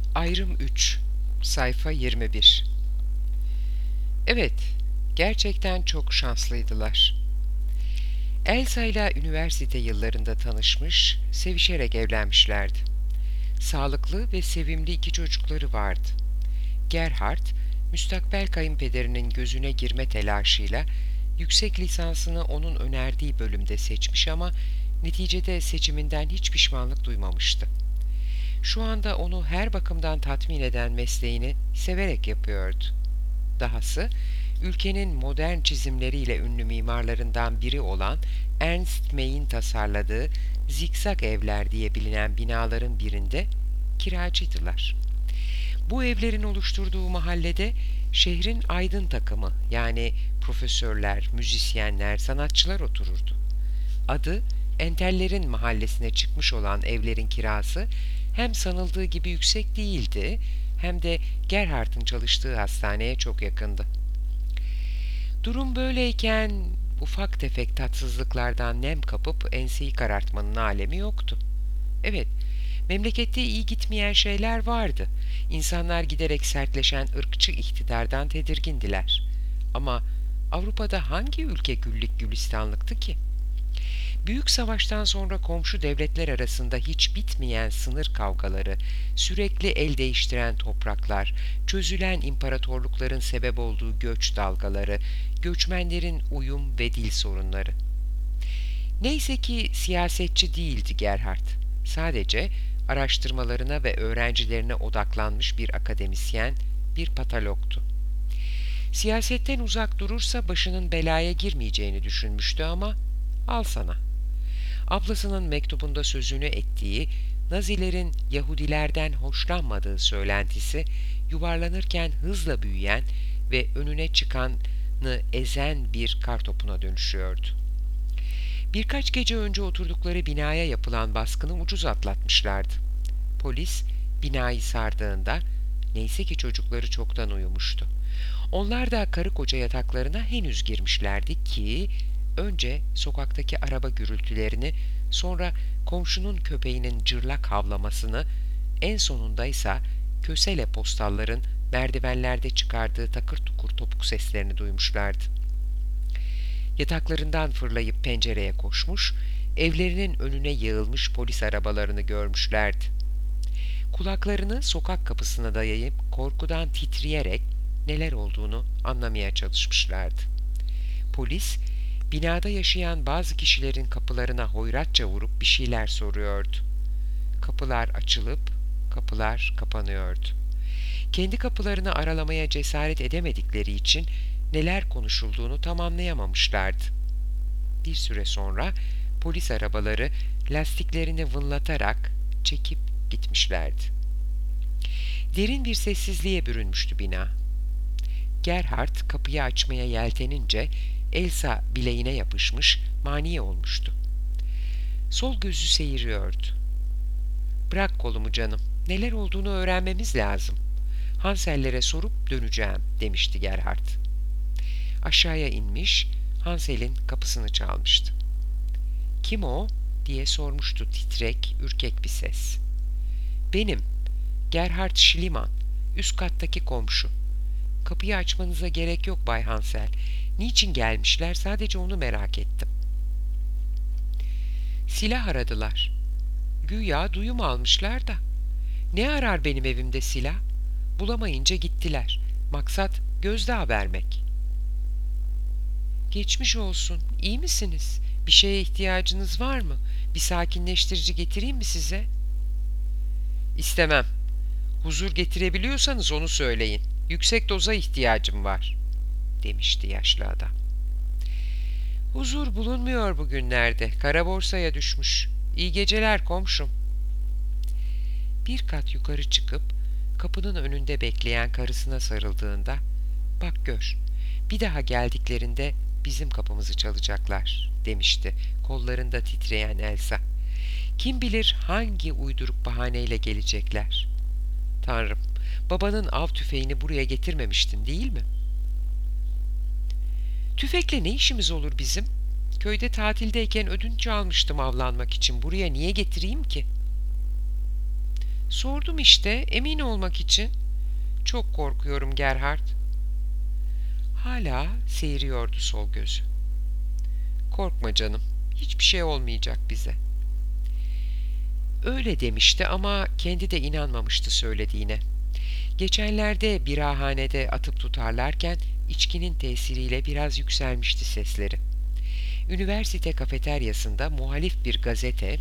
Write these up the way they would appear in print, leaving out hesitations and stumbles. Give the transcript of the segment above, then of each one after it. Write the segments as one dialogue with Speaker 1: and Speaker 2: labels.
Speaker 1: Ayrım 3, sayfa 21. Evet, gerçekten çok şanslıydılar. Elsa ile üniversite yıllarında tanışmış, sevişerek evlenmişlerdi. Sağlıklı ve sevimli iki çocukları vardı. Gerhard, müstakbel kayınpederinin gözüne girme telaşıyla yüksek lisansını onun önerdiği bölümde seçmiş ama neticede seçiminden hiç pişmanlık duymamıştı. Şu anda onu her bakımdan tatmin eden mesleğini severek yapıyordu. Dahası, ülkenin modern çizimleriyle ünlü mimarlarından biri olan Ernst May'in tasarladığı zikzak evler diye bilinen binaların birinde kiracıydılar. Bu evlerin oluşturduğu mahallede şehrin aydın takımı yani profesörler, müzisyenler, sanatçılar otururdu. Adı entellerin mahallesine çıkmış olan evlerin kirası hem sanıldığı gibi yüksek değildi hem de Gerhardt'ın çalıştığı hastaneye çok yakındı. Durum böyleyken ufak tefek tatsızlıklardan nem kapıp enseyi karartmanın alemi yoktu. Evet, memlekette iyi gitmeyen şeyler vardı. İnsanlar giderek sertleşen ırkçı iktidardan tedirgindiler. Ama Avrupa'da hangi ülke güllük gülistanlıktı ki? Büyük savaştan sonra komşu devletler arasında hiç bitmeyen sınır kavgaları, sürekli el değiştiren topraklar, çözülen imparatorlukların sebep olduğu göç dalgaları, göçmenlerin uyum ve dil sorunları. Neyse ki siyasetçi değildi Gerhard. Sadece araştırmalarına ve öğrencilerine odaklanmış bir akademisyen, bir patologtu. Siyasetten uzak durursa başının belaya girmeyeceğini düşünmüştü ama al sana. Ablasının mektubunda sözünü ettiği Nazilerin Yahudilerden hoşlanmadığı söylentisi yuvarlanırken hızla büyüyen ve önüne çıkanı ezen bir kartopuna dönüşüyordu. Birkaç gece önce oturdukları binaya yapılan baskını ucuz atlatmışlardı. Polis binayı sardığında neyse ki çocukları çoktan uyumuştu. Onlar da karı koca yataklarına henüz girmişlerdi ki önce sokaktaki araba gürültülerini, sonra komşunun köpeğinin cırlak havlamasını, en sonunda ise kösele postalların merdivenlerde çıkardığı takır tukur topuk seslerini duymuşlardı. Yataklarından fırlayıp pencereye koşmuş, evlerinin önüne yığılmış polis arabalarını görmüşlerdi. Kulaklarını sokak kapısına dayayıp korkudan titreyerek neler olduğunu anlamaya çalışmışlardı. Polis, binada yaşayan bazı kişilerin kapılarına hoyratça vurup bir şeyler soruyordu. Kapılar açılıp kapılar kapanıyordu. Kendi kapılarını aralamaya cesaret edemedikleri için neler konuşulduğunu tam anlayamamışlardı. Bir süre sonra polis arabaları lastiklerini vınlatarak çekip gitmişlerdi. Derin bir sessizliğe bürünmüştü bina. Gerhard kapıyı açmaya yeltenince Elsa bileğine yapışmış, mani olmuştu. Sol gözü seyiriyordu. "Bırak kolumu canım, neler olduğunu öğrenmemiz lazım. Hansel'lere sorup döneceğim," demişti Gerhard. Aşağıya inmiş, Hansel'in kapısını çalmıştı. "Kim o?" diye sormuştu titrek, ürkek bir ses. "Benim, Gerhard Schliemann, üst kattaki komşu. Kapıyı açmanıza gerek yok Bay Hansel. Niçin gelmişler sadece onu merak ettim." "Silah aradılar. Güya duyum almışlar da. Ne arar benim evimde silah? Bulamayınca gittiler. Maksat gözdağı vermek." "Geçmiş olsun. İyi misiniz? Bir şeye ihtiyacınız var mı? Bir sakinleştirici getireyim mi size?" "İstemem. Huzur getirebiliyorsanız onu söyleyin. Yüksek doza ihtiyacım var," demişti yaşlı adam. "Huzur bulunmuyor bugünlerde. Kara borsaya düşmüş. İyi geceler komşum." Bir kat yukarı çıkıp kapının önünde bekleyen karısına sarıldığında, "Bak gör, bir daha geldiklerinde bizim kapımızı çalacaklar," demişti kollarında titreyen Elsa. "Kim bilir hangi uyduruk bahaneyle gelecekler. Tanrım, babanın av tüfeğini buraya getirmemiştin değil mi?" "Tüfekle ne işimiz olur bizim? Köyde tatildeyken ödünç almıştım avlanmak için. Buraya niye getireyim ki?" Sordum işte, emin olmak için. Çok korkuyorum Gerhard. Hala seyiriyordu sol gözü. Korkma canım, hiçbir şey olmayacak bize. Öyle demişti ama kendi de inanmamıştı söylediğine. Geçenlerde birahanede atıp tutarlarken içkinin tesiriyle biraz yükselmişti sesleri. Üniversite kafeteryasında muhalif bir gazete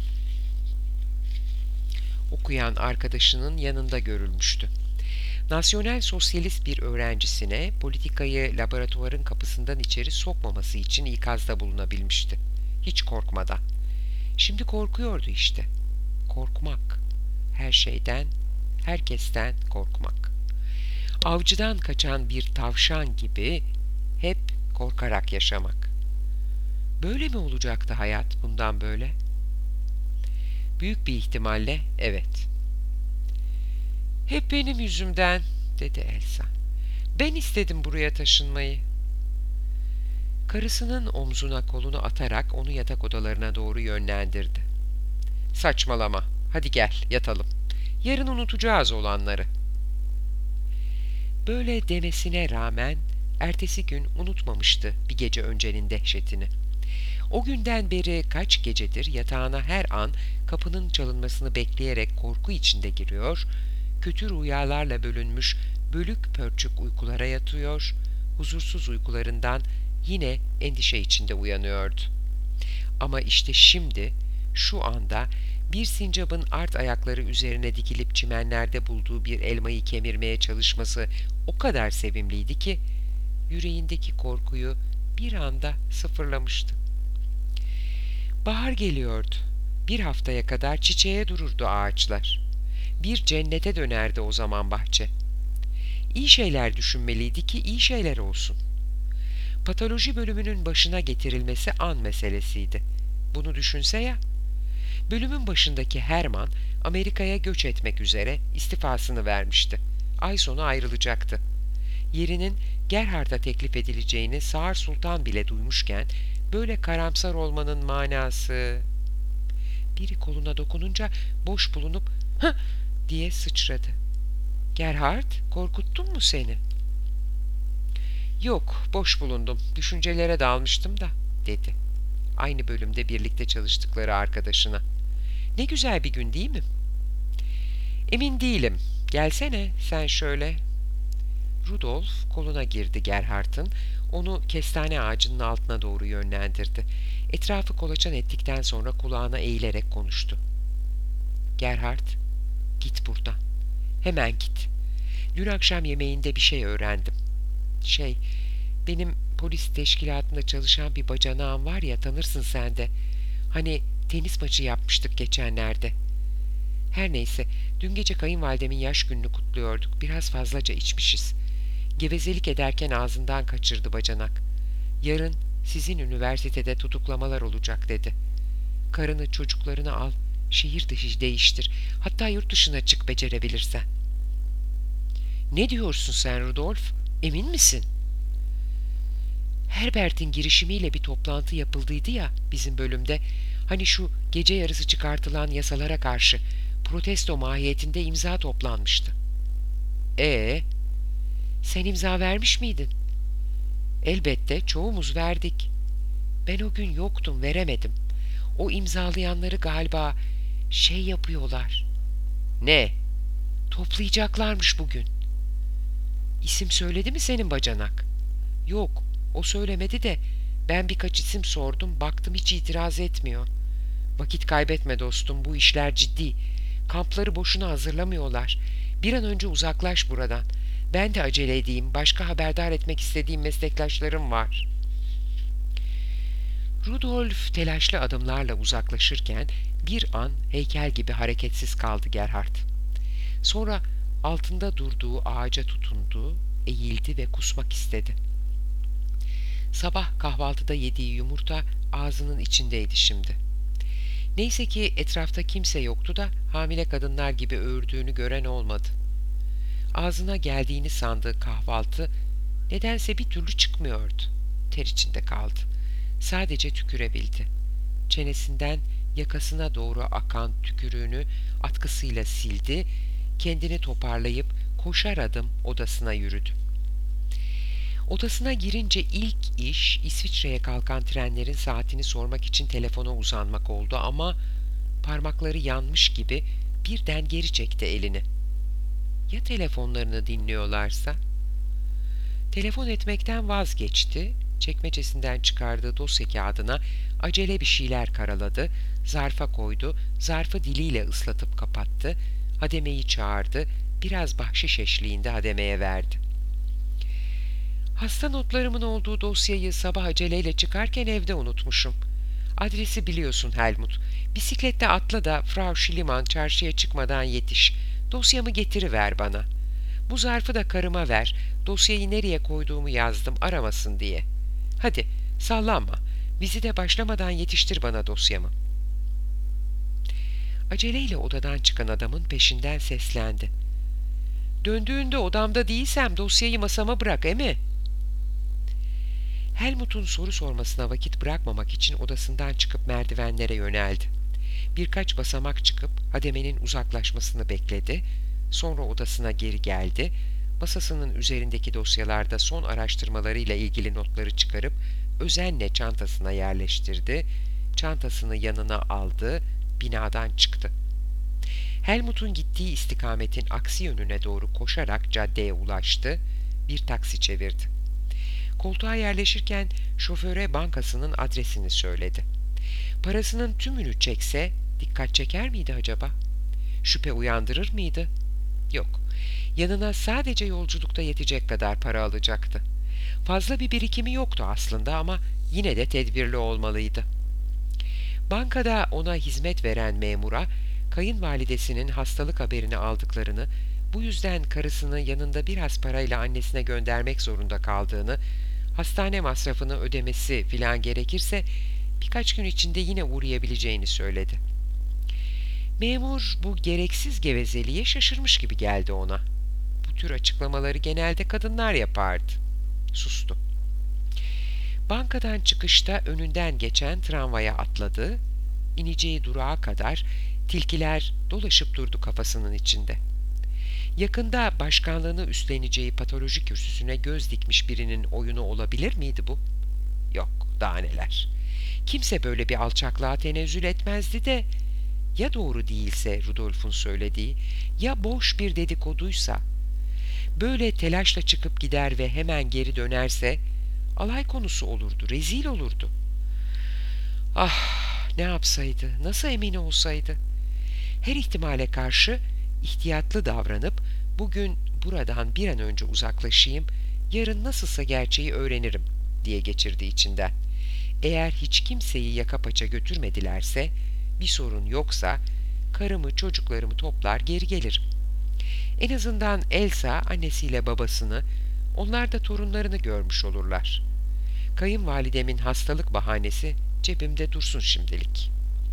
Speaker 1: okuyan arkadaşının yanında görülmüştü. Nasyonel sosyalist bir öğrencisine politikayı laboratuvarın kapısından içeri sokmaması için ikazda bulunabilmişti. Hiç korkmadan. Şimdi korkuyordu işte. Korkmak. Her şeyden, herkesten korkmak. Avcıdan kaçan bir tavşan gibi hep korkarak yaşamak. Böyle mi olacaktı hayat bundan böyle? Büyük bir ihtimalle evet. Hep benim yüzümden, dedi Elsa. Ben istedim buraya taşınmayı. Karısının omzuna kolunu atarak onu yatak odalarına doğru yönlendirdi. Saçmalama, hadi gel yatalım. Yarın unutacağız olanları. Böyle demesine rağmen ertesi gün unutmamıştı bir gece öncenin dehşetini. O günden beri kaç gecedir yatağına her an kapının çalınmasını bekleyerek korku içinde giriyor, kötü rüyalarla bölünmüş bölük pörçük uykulara yatıyor, huzursuz uykularından yine endişe içinde uyanıyordu. Ama işte şimdi, şu anda bir sincabın art ayakları üzerine dikilip çimenlerde bulduğu bir elmayı kemirmeye çalışması o kadar sevimliydi ki, yüreğindeki korkuyu bir anda sıfırlamıştı. Bahar geliyordu. Bir haftaya kadar çiçeğe dururdu ağaçlar. Bir cennete dönerdi o zaman bahçe. İyi şeyler düşünmeliydi ki iyi şeyler olsun. Patoloji bölümünün başına getirilmesi an meselesiydi. Bunu düşünse ya. Bölümün başındaki Herman, Amerika'ya göç etmek üzere istifasını vermişti. Ay sonu ayrılacaktı. Yerinin Gerhard'a teklif edileceğini Sağır Sultan bile duymuşken, böyle karamsar olmanın manası... Biri koluna dokununca boş bulunup "Hıh!" diye sıçradı. Gerhard, korkuttum mu seni? Yok, boş bulundum. Düşüncelere dalmıştım da, dedi. Aynı bölümde birlikte çalıştıkları arkadaşına. Ne güzel bir gün değil mi? Emin değilim. Gelsene sen şöyle. Rudolf koluna girdi Gerhard'ın. Onu kestane ağacının altına doğru yönlendirdi. Etrafı kolaçan ettikten sonra kulağına eğilerek konuştu. Gerhard, git buradan. Hemen git. Dün akşam yemeğinde bir şey öğrendim. Benim polis teşkilatında çalışan bir bacanağım var ya, tanırsın sen de. Hani tenis maçı yapmıştık geçenlerde. Her neyse, dün gece kayınvalidemin yaş gününü kutluyorduk. Biraz fazlaca içmişiz. Gevezelik ederken ağzından kaçırdı bacanak. Yarın sizin üniversitede tutuklamalar olacak dedi. Karını çocuklarını al, şehir dışı değiştir. Hatta yurt dışına çık becerebilirsen. Ne diyorsun sen Rudolf? Emin misin? Herbert'in girişimiyle bir toplantı yapıldıydı ya bizim bölümde. Hani şu gece yarısı çıkartılan yasalara karşı protesto mahiyetinde imza toplanmıştı. Sen imza vermiş miydin? Elbette, çoğumuz verdik. Ben o gün yoktum, veremedim. O imzalayanları galiba yapıyorlar. Ne? Toplayacaklarmış bugün. İsim söyledi mi senin bacanak? Yok, o söylemedi de ben birkaç isim sordum, baktım hiç itiraz etmiyor. Vakit kaybetme dostum, bu işler ciddi. Kampları boşuna hazırlamıyorlar. Bir an önce uzaklaş buradan. Ben de acele edeyim, başka haberdar etmek istediğim meslektaşlarım var. Rudolf telaşlı adımlarla uzaklaşırken bir an heykel gibi hareketsiz kaldı Gerhard. Sonra altında durduğu ağaca tutundu, eğildi ve kusmak istedi. Sabah kahvaltıda yediği yumurta ağzının içindeydi şimdi. Neyse ki etrafta kimse yoktu da hamile kadınlar gibi öğürdüğünü gören olmadı. Ağzına geldiğini sandığı kahvaltı nedense bir türlü çıkmıyordu. Ter içinde kaldı. Sadece tükürebildi. Çenesinden yakasına doğru akan tükürüğünü atkısıyla sildi, kendini toparlayıp koşar adım odasına yürüdü. Odasına girince ilk iş İsviçre'ye kalkan trenlerin saatini sormak için telefona uzanmak oldu ama parmakları yanmış gibi birden geri çekti elini. Ya telefonlarını dinliyorlarsa? Telefon etmekten vazgeçti, çekmecesinden çıkardığı dosya kağıdına acele bir şeyler karaladı, zarfa koydu, zarfı diliyle ıslatıp kapattı, hademeyi çağırdı, biraz bahşiş eşliğinde hademeye verdi. Hasta notlarımın olduğu dosyayı sabah aceleyle çıkarken evde unutmuşum. Adresi biliyorsun Helmut. Bisikletle atla da Frau Schliemann çarşıya çıkmadan yetiş. Dosyamı getiriver bana. Bu zarfı da karıma ver. Dosyayı nereye koyduğumu yazdım aramasın diye. Hadi sallanma. Vizite başlamadan yetiştir bana dosyamı. Aceleyle odadan çıkan adamın peşinden seslendi. Döndüğünde odamda değilsem dosyayı masama bırak, emi? Helmut'un soru sormasına vakit bırakmamak için odasından çıkıp merdivenlere yöneldi. Birkaç basamak çıkıp hademenin uzaklaşmasını bekledi. Sonra odasına geri geldi. Masasının üzerindeki dosyalarda son araştırmalarıyla ilgili notları çıkarıp özenle çantasına yerleştirdi. Çantasını yanına aldı, binadan çıktı. Helmut'un gittiği istikametin aksi yönüne doğru koşarak caddeye ulaştı. Bir taksi çevirdi. Koltuğa yerleşirken şoföre bankasının adresini söyledi. Parasının tümünü çekse dikkat çeker miydi acaba? Şüphe uyandırır mıydı? Yok. Yanına sadece yolculukta yetecek kadar para alacaktı. Fazla bir birikimi yoktu aslında ama yine de tedbirli olmalıydı. Bankada ona hizmet veren memura kayınvalidesinin hastalık haberini aldıklarını, bu yüzden karısını yanında biraz parayla annesine göndermek zorunda kaldığını, hastane masrafını ödemesi filan gerekirse birkaç gün içinde yine uğrayabileceğini söyledi. Memur bu gereksiz gevezeliğe şaşırmış gibi geldi ona. Bu tür açıklamaları genelde kadınlar yapardı. Sustu. Bankadan çıkışta önünden geçen tramvaya atladı. İneceği durağa kadar tilkiler dolaşıp durdu kafasının içinde. Yakında başkanlığını üstleneceği patoloji kürsüsüne göz dikmiş birinin oyunu olabilir miydi bu? Yok, daha neler. Kimse böyle bir alçaklığa tenezzül etmezdi de, ya doğru değilse Rudolf'un söylediği, ya boş bir dedikoduysa, böyle telaşla çıkıp gider ve hemen geri dönerse, alay konusu olurdu, rezil olurdu. Ah, ne yapsaydı, nasıl emin olsaydı? Her ihtimale karşı ihtiyatlı davranıp, bugün buradan bir an önce uzaklaşayım, yarın nasılsa gerçeği öğrenirim diye geçirdi içinden. Eğer hiç kimseyi yaka paça götürmedilerse, bir sorun yoksa, karımı çocuklarımı toplar geri gelirim. En azından Elsa annesiyle babasını, onlar da torunlarını görmüş olurlar. Kayınvalidemin hastalık bahanesi cebimde dursun şimdilik.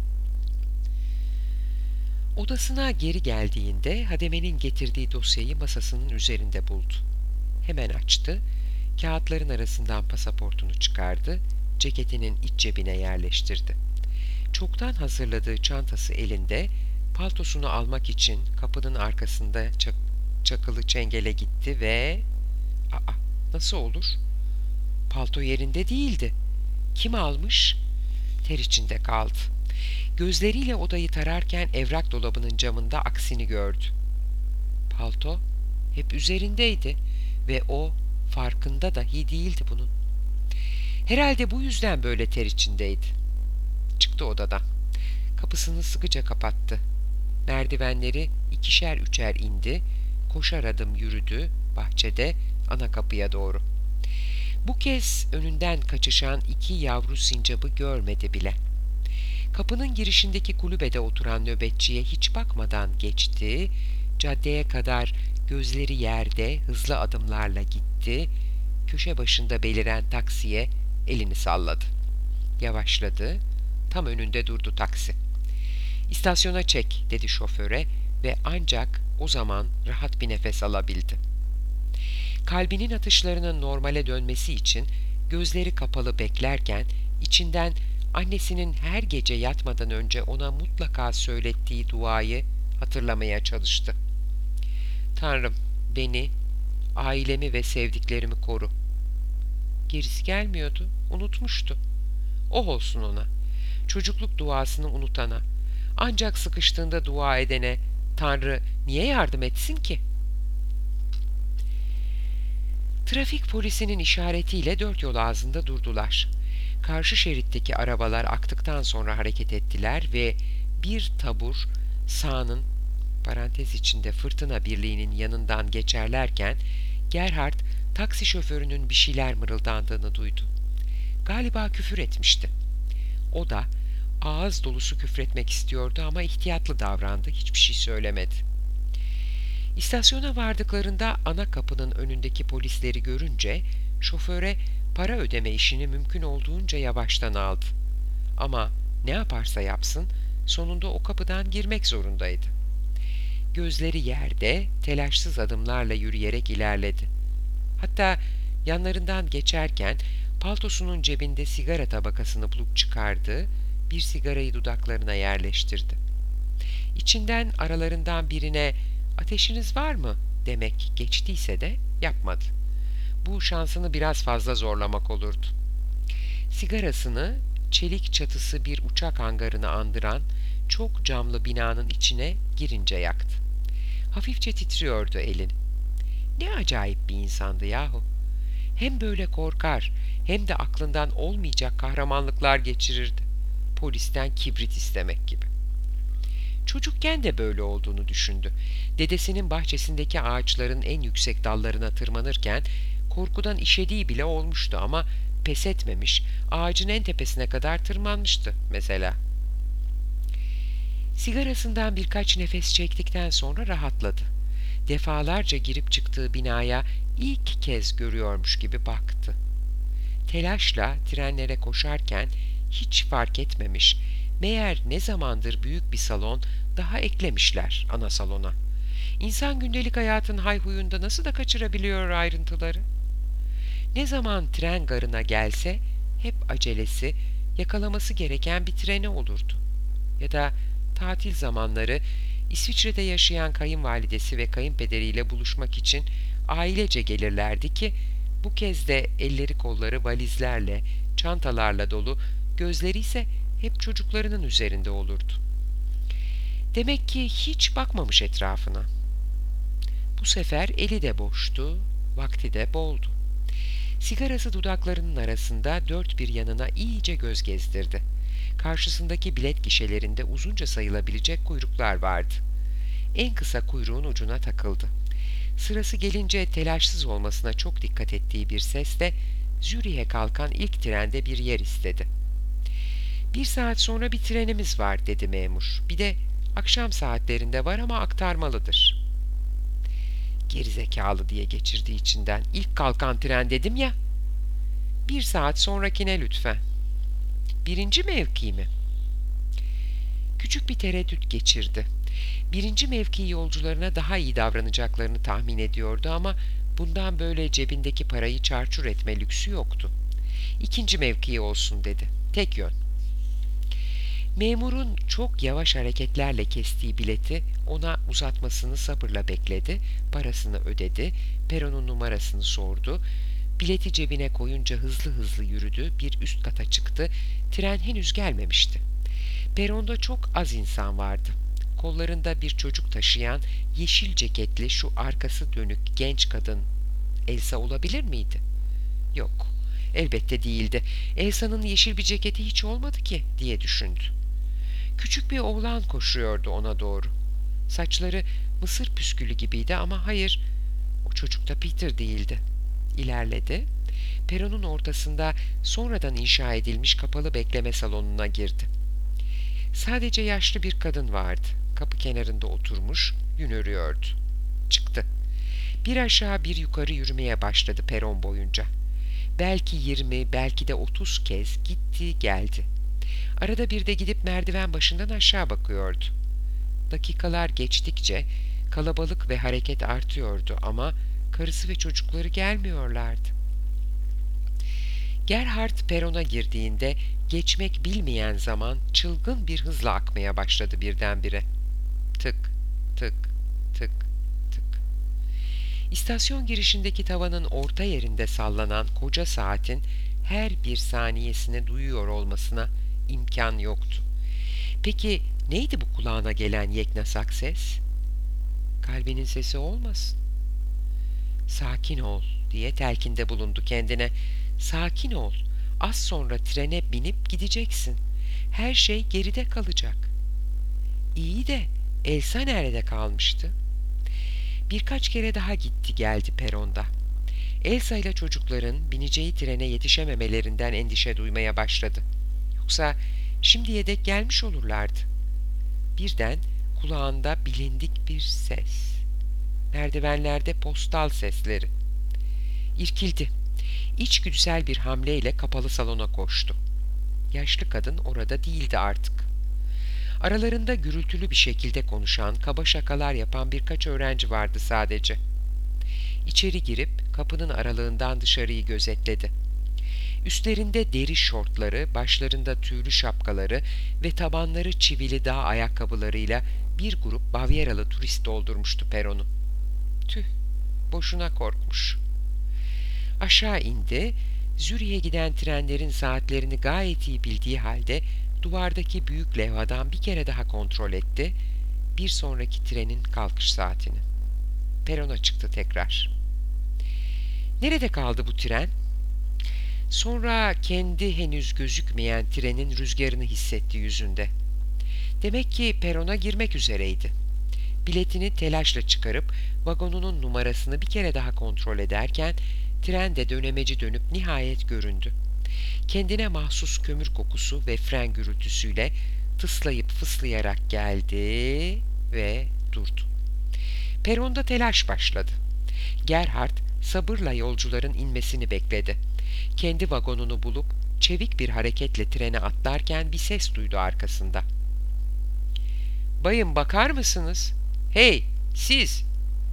Speaker 1: Odasına geri geldiğinde hademenin getirdiği dosyayı masasının üzerinde buldu. Hemen açtı, kağıtların arasından pasaportunu çıkardı, ceketinin iç cebine yerleştirdi. Çoktan hazırladığı çantası elinde, paltosunu almak için kapının arkasında çakılı çengele gitti ve... Aa, nasıl olur? Palto yerinde değildi. Kim almış? Ter içinde kaldı. Gözleriyle odayı tararken evrak dolabının camında aksini gördü. Palto hep üzerindeydi ve o farkında dahi değildi bunun. Herhalde bu yüzden böyle ter içindeydi. Çıktı odadan. Kapısını sıkıca kapattı. Merdivenleri ikişer üçer indi, koşar adım yürüdü bahçede ana kapıya doğru. Bu kez önünden kaçışan iki yavru sincabı görmedi bile. Kapının girişindeki kulübede oturan nöbetçiye hiç bakmadan geçti, caddeye kadar gözleri yerde hızlı adımlarla gitti, köşe başında beliren taksiye elini salladı. Yavaşladı, tam önünde durdu taksi. "İstasyona çek," dedi şoföre ve ancak o zaman rahat bir nefes alabildi. Kalbinin atışlarının normale dönmesi için gözleri kapalı beklerken içinden annesinin her gece yatmadan önce ona mutlaka söylettiği duayı hatırlamaya çalıştı. Tanrım, beni, ailemi ve sevdiklerimi koru. Gerisi gelmiyordu, unutmuştu. Oh olsun ona, çocukluk duasını unutana, ancak sıkıştığında dua edene Tanrı niye yardım etsin ki? Trafik polisinin işaretiyle dört yol ağzında durdular. Karşı şeritteki arabalar aktıktan sonra hareket ettiler ve bir tabur sağının, parantez içinde fırtına birliğinin yanından geçerlerken Gerhard taksi şoförünün bir şeyler mırıldandığını duydu. Galiba küfür etmişti. O da ağız dolusu küfretmek istiyordu ama ihtiyatlı davrandı, hiçbir şey söylemedi. İstasyona vardıklarında ana kapının önündeki polisleri görünce şoföre para ödeme işini mümkün olduğunca yavaştan aldı. Ama ne yaparsa yapsın sonunda o kapıdan girmek zorundaydı. Gözleri yerde, telaşsız adımlarla yürüyerek ilerledi. Hatta yanlarından geçerken paltosunun cebinde sigara tabakasını bulup çıkardı, bir sigarayı dudaklarına yerleştirdi. İçinden aralarından birine "Ateşiniz var mı?" demek geçtiyse de yapmadı. Bu şansını biraz fazla zorlamak olurdu. Sigarasını çelik çatısı bir uçak hangarını andıran çok camlı binanın içine girince yaktı. Hafifçe titriyordu elin. Ne acayip bir insandı yahu. Hem böyle korkar hem de aklından olmayacak kahramanlıklar geçirirdi. Polisten kibrit istemek gibi. Çocukken de böyle olduğunu düşündü. Dedesinin bahçesindeki ağaçların en yüksek dallarına tırmanırken korkudan işediği bile olmuştu ama pes etmemiş, ağacın en tepesine kadar tırmanmıştı mesela. Sigarasından birkaç nefes çektikten sonra rahatladı. Defalarca girip çıktığı binaya ilk kez görüyormuş gibi baktı. Telaşla trenlere koşarken hiç fark etmemiş, meğer ne zamandır büyük bir salon daha eklemişler ana salona. İnsan gündelik hayatın hayhuyunda nasıl da kaçırabiliyor ayrıntıları? Ne zaman tren garına gelse hep acelesi, yakalaması gereken bir treni olurdu. Ya da tatil zamanları İsviçre'de yaşayan kayınvalidesi ve kayınpederiyle buluşmak için ailece gelirlerdi ki bu kez de elleri kolları valizlerle, çantalarla dolu, gözleri ise hep çocuklarının üzerinde olurdu. Demek ki hiç bakmamış etrafına. Bu sefer eli de boştu, vakti de boldu. Sigarası dudaklarının arasında dört bir yanına iyice göz gezdirdi. Karşısındaki bilet gişelerinde uzunca sayılabilecek kuyruklar vardı. En kısa kuyruğun ucuna takıldı. Sırası gelince telaşsız olmasına çok dikkat ettiği bir sesle Zürih'e kalkan ilk trende bir yer istedi. "1 saat sonra bir trenimiz var," dedi memur. "Bir de akşam saatlerinde var ama aktarmalıdır." Gerizekalı diye geçirdi içinden. "İlk kalkan tren dedim ya." "1 saat sonrakine lütfen." "Birinci mevki mi?" Küçük bir tereddüt geçirdi. Birinci mevki yolcularına daha iyi davranacaklarını tahmin ediyordu ama bundan böyle cebindeki parayı çarçur etme lüksü yoktu. "İkinci mevki olsun," dedi. "Tek yön." Memurun çok yavaş hareketlerle kestiği bileti ona uzatmasını sabırla bekledi, parasını ödedi, peronun numarasını sordu. Bileti cebine koyunca hızlı hızlı yürüdü, bir üst kata çıktı. Tren henüz gelmemişti. Peronda çok az insan vardı. Kollarında bir çocuk taşıyan yeşil ceketli şu arkası dönük genç kadın Elsa olabilir miydi? Yok, elbette değildi. Elsa'nın yeşil bir ceketi hiç olmadı ki diye düşündü. Küçük bir oğlan koşuyordu ona doğru. Saçları mısır püskülü gibiydi ama hayır, o çocuk da Peter değildi. İlerledi. Peronun ortasında sonradan inşa edilmiş kapalı bekleme salonuna girdi. Sadece yaşlı bir kadın vardı. Kapı kenarında oturmuş, yün örüyordu. Çıktı. Bir aşağı bir yukarı yürümeye başladı peron boyunca. Belki 20, belki de 30 kez gitti geldi. Arada bir de gidip merdiven başından aşağı bakıyordu. Dakikalar geçtikçe kalabalık ve hareket artıyordu ama karısı ve çocukları gelmiyorlardı. Gerhard perona girdiğinde geçmek bilmeyen zaman çılgın bir hızla akmaya başladı birdenbire. Tık, tık, tık, tık. İstasyon girişindeki tavanın orta yerinde sallanan koca saatin her bir saniyesini duyuyor olmasına imkan yoktu. Peki neydi bu kulağına gelen yeknesak ses? Kalbinin sesi olmasın. Sakin ol diye telkinde bulundu kendine. Sakin ol. Az sonra trene binip gideceksin. Her şey geride kalacak. İyi de Elsa nerede kalmıştı? Birkaç kere daha gitti geldi peronda. Elsa ile çocukların bineceği trene yetişememelerinden endişe duymaya başladı. Yoksa şimdiye dek gelmiş olurlardı. Birden kulağında bilindik bir ses. Merdivenlerde postal sesleri. İrkildi. İçgüdüsel bir hamleyle kapalı salona koştu. Yaşlı kadın orada değildi artık. Aralarında gürültülü bir şekilde konuşan, kaba şakalar yapan birkaç öğrenci vardı sadece. İçeri girip kapının aralığından dışarıyı gözetledi. Üstlerinde deri şortları, başlarında tüylü şapkaları ve tabanları çivili dağ ayakkabılarıyla bir grup Bavyeralı turist doldurmuştu peronu. Tüh, boşuna korkmuş. Aşağı indi, Zürih'e giden trenlerin saatlerini gayet iyi bildiği halde duvardaki büyük levhadan bir kere daha kontrol etti, bir sonraki trenin kalkış saatini. Perona çıktı tekrar. Nerede kaldı bu tren? Sonra kendi henüz gözükmeyen trenin rüzgarını hissetti yüzünde. Demek ki perona girmek üzereydi. Biletini telaşla çıkarıp vagonunun numarasını bir kere daha kontrol ederken tren de dönemeci dönüp nihayet göründü. Kendine mahsus kömür kokusu ve fren gürültüsüyle tıslayıp fıslayarak geldi ve durdu. Peronda telaş başladı. Gerhard sabırla yolcuların inmesini bekledi. Kendi vagonunu bulup çevik bir hareketle trene atlarken bir ses duydu arkasında. "Bayım, bakar mısınız? Hey, siz!"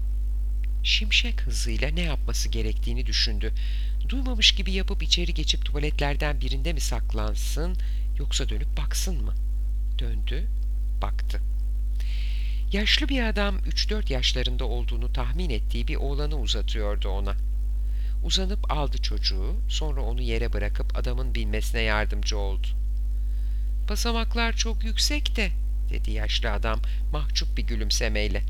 Speaker 1: Şimşek hızıyla ne yapması gerektiğini düşündü. Duymamış gibi yapıp içeri geçip tuvaletlerden birinde mi saklansın, yoksa dönüp baksın mı? Döndü, baktı. Yaşlı bir adam 3-4 yaşlarında olduğunu tahmin ettiği bir oğlanı uzatıyordu ona. Uzanıp aldı çocuğu, sonra onu yere bırakıp adamın binmesine yardımcı oldu. "Basamaklar çok yüksek de," dedi yaşlı adam mahcup bir gülümsemeyle.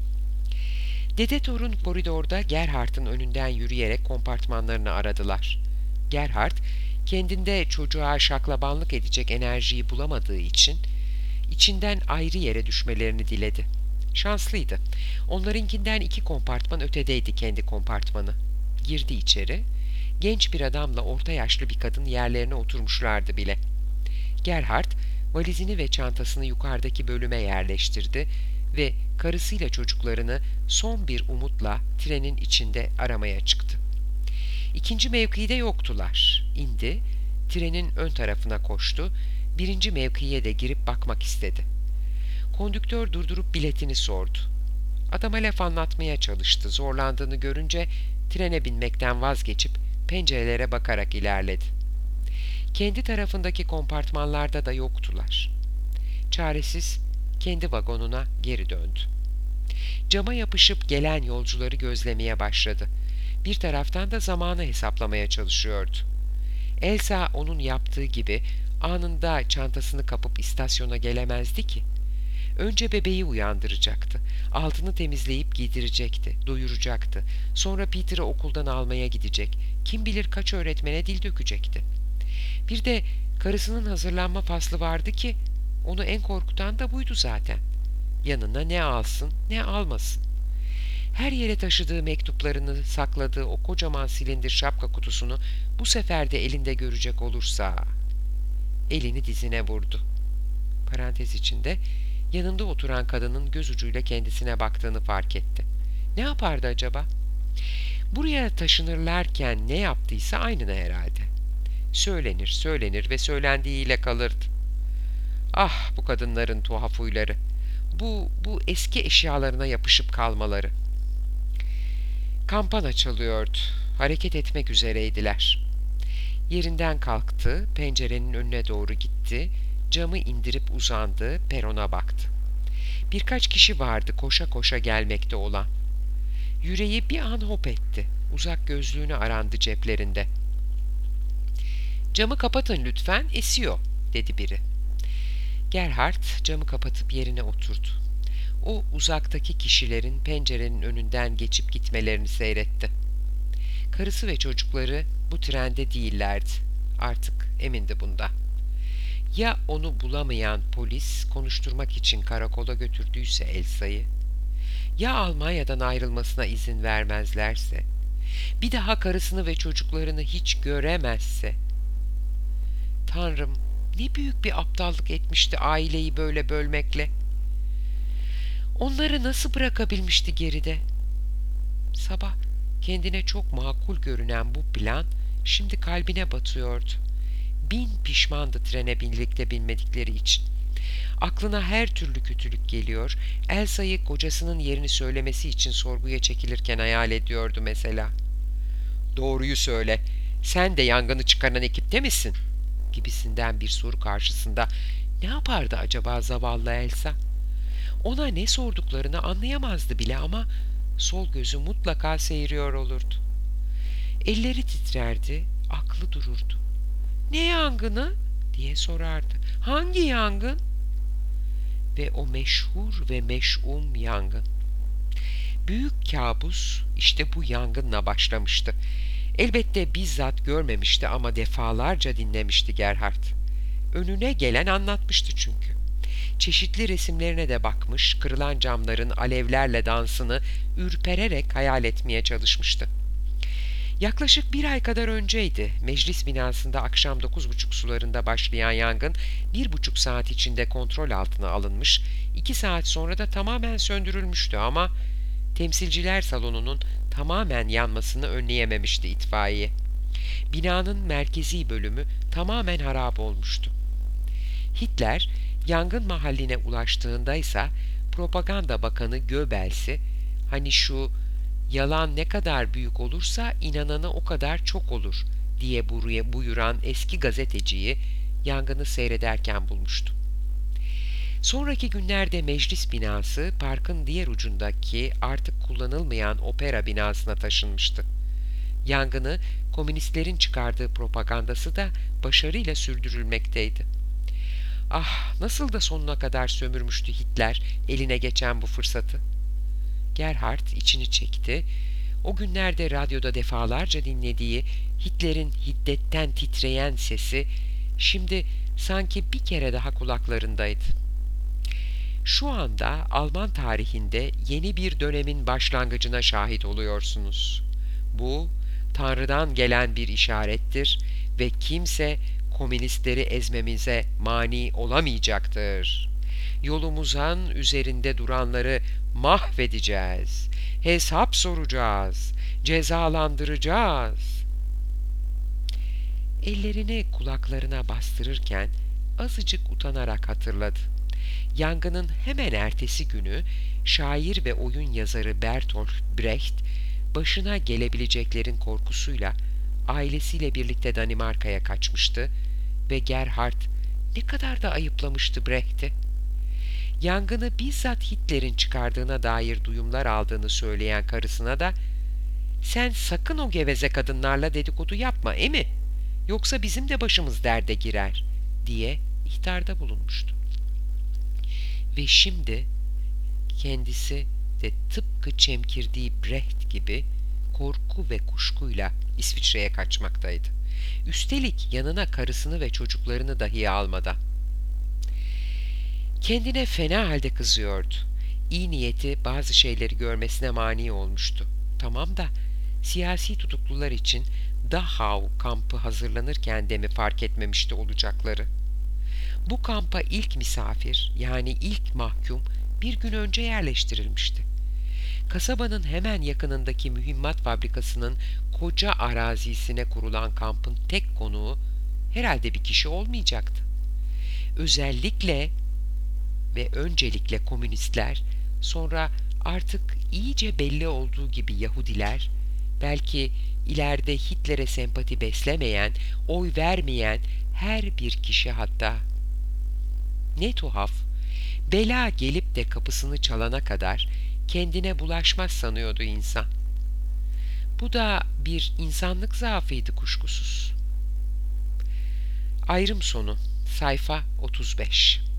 Speaker 1: Dede torun koridorda Gerhard'ın önünden yürüyerek kompartmanlarını aradılar. Gerhard, kendinde çocuğa şaklabanlık edecek enerjiyi bulamadığı için içinden ayrı yere düşmelerini diledi. Şanslıydı. Onlarınkinden 2 kompartman ötedeydi kendi kompartmanı. Girdi içeri. Genç bir adamla orta yaşlı bir kadın yerlerine oturmuşlardı bile. Gerhard, valizini ve çantasını yukarıdaki bölüme yerleştirdi ve karısıyla çocuklarını son bir umutla trenin içinde aramaya çıktı. İkinci mevkide yoktular. İndi, trenin ön tarafına koştu, birinci mevkiye de girip bakmak istedi. Kondüktör durdurup biletini sordu. Adama laf anlatmaya çalıştı. Zorlandığını görünce trene binmekten vazgeçip pencerelere bakarak ilerledi. Kendi tarafındaki kompartmanlarda da yoktular. Çaresiz kendi vagonuna geri döndü. Cama yapışıp gelen yolcuları gözlemeye başladı. Bir taraftan da zamanı hesaplamaya çalışıyordu. Elsa onun yaptığı gibi anında çantasını kapıp istasyona gelemezdi ki. Önce bebeği uyandıracaktı. Altını temizleyip giydirecekti, doyuracaktı. Sonra Peter'ı okuldan almaya gidecek. Kim bilir kaç öğretmene dil dökecekti. Bir de karısının hazırlanma faslı vardı ki onu en korkutan da buydu zaten. Yanına ne alsın ne almasın. Her yere taşıdığı mektuplarını sakladığı o kocaman silindir şapka kutusunu bu sefer de elinde görecek olursa... Elini dizine vurdu. Parantez içinde yanında oturan kadının göz ucuyla kendisine baktığını fark etti. Ne yapardı acaba? Buraya taşınırlarken ne yaptıysa aynını herhalde. Söylenir ve söylendiğiyle kalırdı. Ah, bu kadınların tuhaf huyları. Bu eski eşyalarına yapışıp kalmaları. Kampana çalıyordu. Hareket etmek üzereydiler. Yerinden kalktı, pencerenin önüne doğru gitti, camı indirip uzandı, perona baktı. Birkaç kişi vardı koşa koşa gelmekte olan. Yüreği bir an hop etti. Uzak gözlüğünü arandı ceplerinde. "Camı kapatın lütfen, esiyor," dedi biri. Gerhard camı kapatıp yerine oturdu. O uzaktaki kişilerin pencerenin önünden geçip gitmelerini seyretti. Karısı ve çocukları bu trende değillerdi. Artık emindi bunda. Ya onu bulamayan polis konuşturmak için karakola götürdüyse Elsa'yı, ya Almanya'dan ayrılmasına izin vermezlerse, bir daha karısını ve çocuklarını hiç göremezse. Tanrım, ne büyük bir aptallık etmişti aileyi böyle bölmekle. Onları nasıl bırakabilmişti geride? Sabah kendine çok makul görünen bu plan şimdi kalbine batıyordu. Bin pişmandı trene birlikte binmedikleri için. Aklına her türlü kötülük geliyor, Elsa'yı kocasının yerini söylemesi için sorguya çekilirken hayal ediyordu mesela. "Doğruyu söyle, sen de yangını çıkaran ekipte misin?" gibisinden bir soru karşısında ne yapardı acaba zavallı Elsa? Ona ne sorduklarını anlayamazdı bile ama sol gözü mutlaka seyiriyor olurdu. Elleri titrerdi, aklı dururdu. "Ne yangını?" diye sorardı. "Hangi yangın?" Ve o meşhur ve meş'um yangın. Büyük kabus işte bu yangınla başlamıştı. Elbette bizzat görmemişti ama defalarca dinlemişti Gerhard. Önüne gelen anlatmıştı çünkü. Çeşitli resimlerine de bakmış, kırılan camların alevlerle dansını ürpererek hayal etmeye çalışmıştı. Yaklaşık 1 ay kadar önceydi. Meclis binasında akşam 9:30 sularında başlayan yangın 1,5 saat içinde kontrol altına alınmış, 2 saat sonra da tamamen söndürülmüştü ama temsilciler salonunun tamamen yanmasını önleyememişti itfaiye. Binanın merkezi bölümü tamamen harap olmuştu. Hitler yangın mahalline ulaştığında ise propaganda bakanı Goebbels'i, hani şu "yalan ne kadar büyük olursa inananı o kadar çok olur" diye buyuran eski gazeteciyi yangını seyrederken bulmuştu. Sonraki günlerde meclis binası parkın diğer ucundaki artık kullanılmayan opera binasına taşınmıştı. Yangını komünistlerin çıkardığı propagandası da başarıyla sürdürülmekteydi. Ah, nasıl da sonuna kadar sömürmüştü Hitler eline geçen bu fırsatı. Gerhard içini çekti. O günlerde radyoda defalarca dinlediği Hitler'in hiddetten titreyen sesi şimdi sanki bir kere daha kulaklarındaydı. Şu anda Alman tarihinde yeni bir dönemin başlangıcına şahit oluyorsunuz. Bu, Tanrı'dan gelen bir işarettir ve kimse komünistleri ezmemize mani olamayacaktır. Yolumuzun üzerinde duranları mahvedeceğiz, hesap soracağız, cezalandıracağız. Ellerini kulaklarına bastırırken azıcık utanarak hatırladı. Yangının hemen ertesi günü şair ve oyun yazarı Bertolt Brecht başına gelebileceklerin korkusuyla ailesiyle birlikte Danimarka'ya kaçmıştı ve Gerhard ne kadar da ayıplamıştı Brecht'i. Yangını bizzat Hitler'in çıkardığına dair duyumlar aldığını söyleyen karısına da "Sen sakın o geveze kadınlarla dedikodu yapma, emi? Yoksa bizim de başımız derde girer," diye ihtarda bulunmuştu. Ve şimdi kendisi de tıpkı çemkirdiği Brecht gibi korku ve kuşkuyla İsviçre'ye kaçmaktaydı. Üstelik yanına karısını ve çocuklarını dahi almadan. Kendine fena halde kızıyordu. İyi niyeti bazı şeyleri görmesine mani olmuştu. Tamam da siyasi tutuklular için Dachau kampı hazırlanırken de mi fark etmemişti olacakları? Bu kampa ilk misafir, yani ilk mahkum bir gün önce yerleştirilmişti. Kasabanın hemen yakınındaki mühimmat fabrikasının koca arazisine kurulan kampın tek konuğu herhalde bir kişi olmayacaktı. Özellikle ve öncelikle komünistler, sonra artık iyice belli olduğu gibi Yahudiler belki ileride Hitler'e sempati beslemeyen, oy vermeyen her bir kişi hatta. Ne tuhaf, bela gelip de kapısını çalana kadar kendine bulaşmaz sanıyordu insan. Bu da bir insanlık zaafıydı kuşkusuz. Ayrım sonu, sayfa 35.